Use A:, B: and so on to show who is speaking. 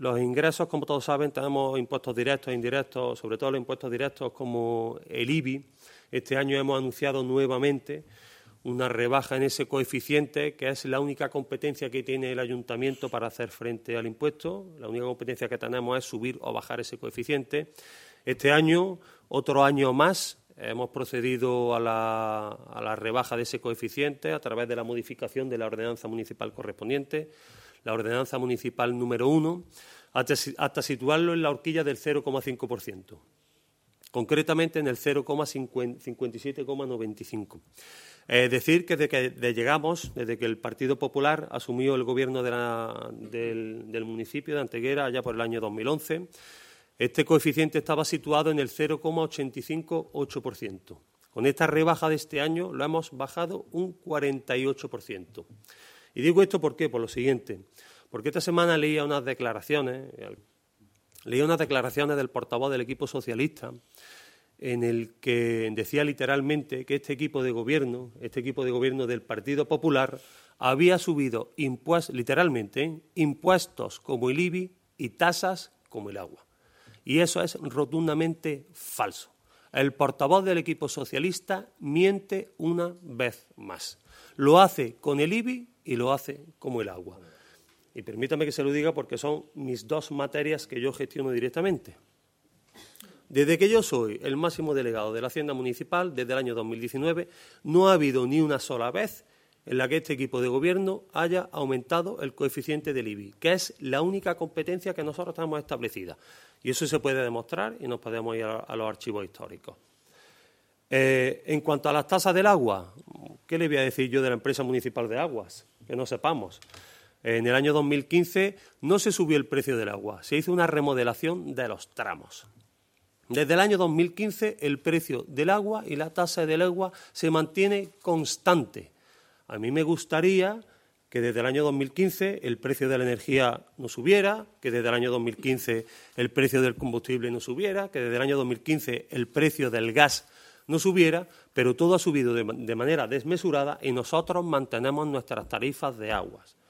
A: Los ingresos, como todos saben, tenemos impuestos directos e indirectos, sobre todo los impuestos directos como el IBI. Este año hemos anunciado nuevamente una rebaja en ese coeficiente, que es la única competencia que tiene el ayuntamiento para hacer frente al impuesto. La única competencia que tenemos es subir o bajar ese coeficiente. Este año, otro año más, hemos procedido a la rebaja de ese coeficiente a través de la modificación de la ordenanza municipal correspondiente, la ordenanza municipal número 1, hasta situarlo en la horquilla del 0,5%, concretamente en el 0,57,95. Es decir, que desde que el Partido Popular asumió el gobierno del municipio de Antequera allá por el año 2011, este coeficiente estaba situado en el 0,858%. Con esta rebaja de este año lo hemos bajado un 48%. Y digo esto ¿por qué? Por lo siguiente, porque esta semana leía unas declaraciones del portavoz del equipo socialista, en el que decía literalmente que este equipo de gobierno del Partido Popular, había subido impuestos como el IBI y tasas como el agua. Y eso es rotundamente falso. El portavoz del equipo socialista miente una vez más. Lo hace con el IBI y lo hace como el agua. Y permítame que se lo diga porque son mis dos materias que yo gestiono directamente. Desde que yo soy el máximo delegado de la Hacienda Municipal, desde el año 2019, no ha habido ni una sola vez en la que este equipo de gobierno haya aumentado el coeficiente del IBI, que es la única competencia que nosotros tenemos establecida. Y eso se puede demostrar y nos podemos ir a los archivos históricos. En cuanto a las tasas del agua, ¿qué le voy a decir yo de la empresa municipal de aguas? Que no sepamos. En el año 2015 no se subió el precio del agua, se hizo una remodelación de los tramos. Desde el año 2015 el precio del agua y la tasa del agua se mantiene constante. A mí me gustaría que desde el año 2015 el precio de la energía no subiera, que desde el año 2015 el precio del combustible no subiera, que desde el año 2015 el precio del gas no subiera, pero todo ha subido de manera desmesurada y nosotros mantenemos nuestras tarifas de aguas.